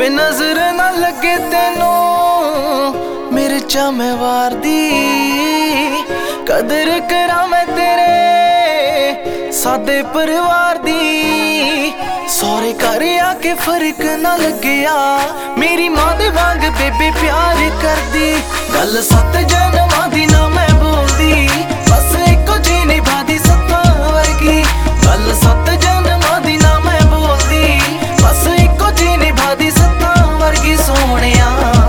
वे नजर ना लगे तेनू मिर्चा मैं वार दी, कदर करा मैं तेरे सादे परिवार दी। सौरे घर आके फर्क ना लग्या, मेरी मां दे वांग बेबे प्यार करदी। गल 7 जन्मां दी ना मैं बोलदी, बस इको जी निभादी सत्तां वर्गी। गल 7 जन्मां दी ना मैं बोलदी, बस इको जी निभादी सत्तां वर्गी। सोहणिया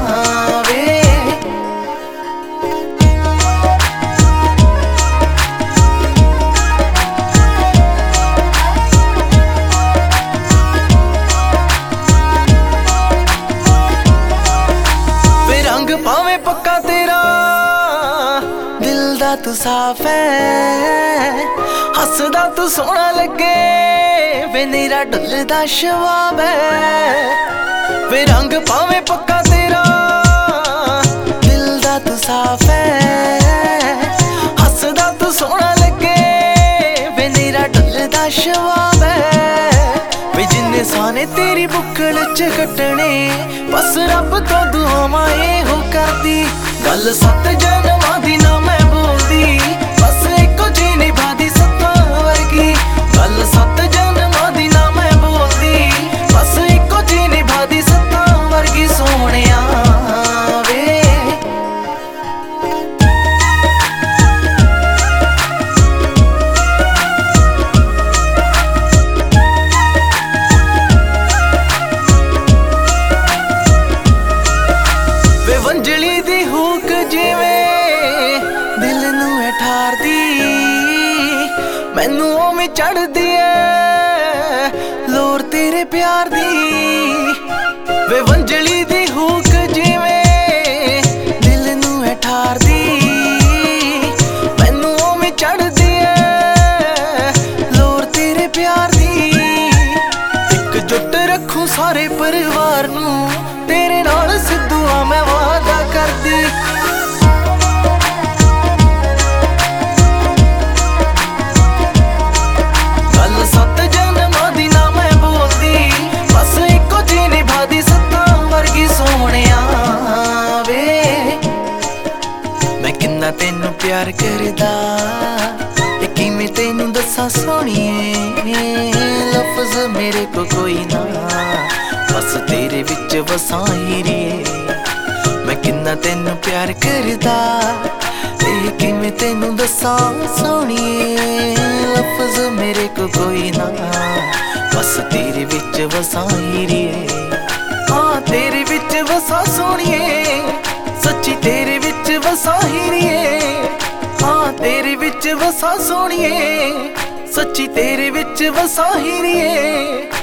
भावें पक्का तेरा दिल दा तू साफ है, हसदा तू सोहना लगे वे मेरा डुलदा शवाब है। वे रंग भावें पक्का तेरा दिल दा तू साफ है, हसदा तू सोहना लगे वे मेरा डुलदा शवाब है। वे जिन्ने साने तेरी बुक्कल च कट्टने, बस रब तो दुआवां हो करदी। गल 7 जन्मां दी ना मैं बोलदी, बस इको जी निभादी सत्तां वर्गी। गल 7 जन्मां दी ना मैं बोलदी, बस इको जी निभादी सत्तां वर्गी। सोहणिया वंजली दी हुक जिवें दिल नूं ठारदी, मैनू ओवें चढ़दी ऐ लोर तेरे प्यार दी। वे वंजली दी हुक जिवें दिल नूं ठारदी, मैनू ओवें चढ़दी ऐ लोर तेरे प्यार दी। एकजुट रखूं सारे परिवार नूं, तेरे नाल सिद्धूआ मैं वादा करदी। गल 7 जन्मां दी ना मैं बोलदी, बस इको जी निभादी सत्तां वर्गी। सोहणिया वे मैं किन्ना तेनू प्यार करदा, किवें तेनू दस्सां सोहणिए। लफ्ज़ मेरे को कोई ना, बस तेरे विच वसां हीरिए। मैं किन्ना तेनू प्यार करदा, किवें तेनू दस्सां सोहणिए। लफ्ज़ मेरे को कोई ना, बस तेरे विच वसां हीरिए। हाँ तेरे विच वसां सोहणिए, सच्ची तेरे विच वसां हीरिए। हाँ तेरे विच वसां सोहणिए, सच्ची तेरे विच वसां हीरिए।